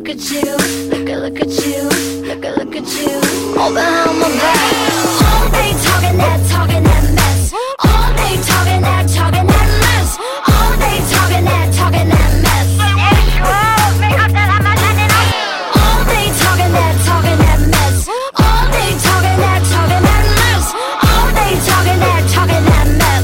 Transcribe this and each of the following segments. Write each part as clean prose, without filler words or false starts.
look at you, look at you, look at you, all behind my back. All day talking that mess. All day talking that mess. All day talking that mess. All day talking that mess. All day talking that mess. All day talking that mess.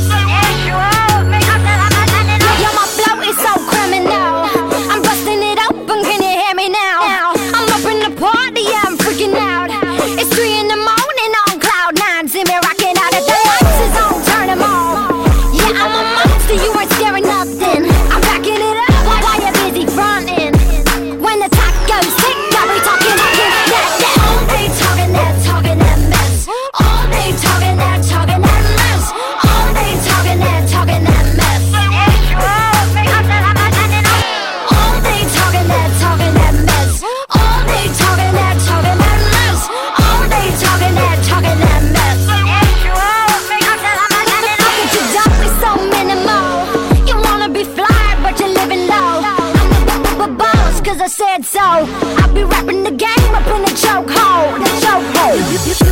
Yo, my flow is so criminal. I'm busting it open, can you hear me now? I'm up in the party, yeah, I'm freaking out. It's 3 in the morning on cloud 9. See me rocking out at the lights is on, turn them on. Yeah, I'm a monster, you ain't scaring nothing. I'm backing it up while you're busy fronting. When the top goes sick, I'll be talking that. All day talking that mess. All day talking that mess. All day talking that mess. All day talking that mess. All day talking that mess. All day talking that mess. Look at your dog, it's so minimal. You wanna be fly, but you're living low. I'm the boss, cause I said so. I'll be rapping the game up in the chokehold.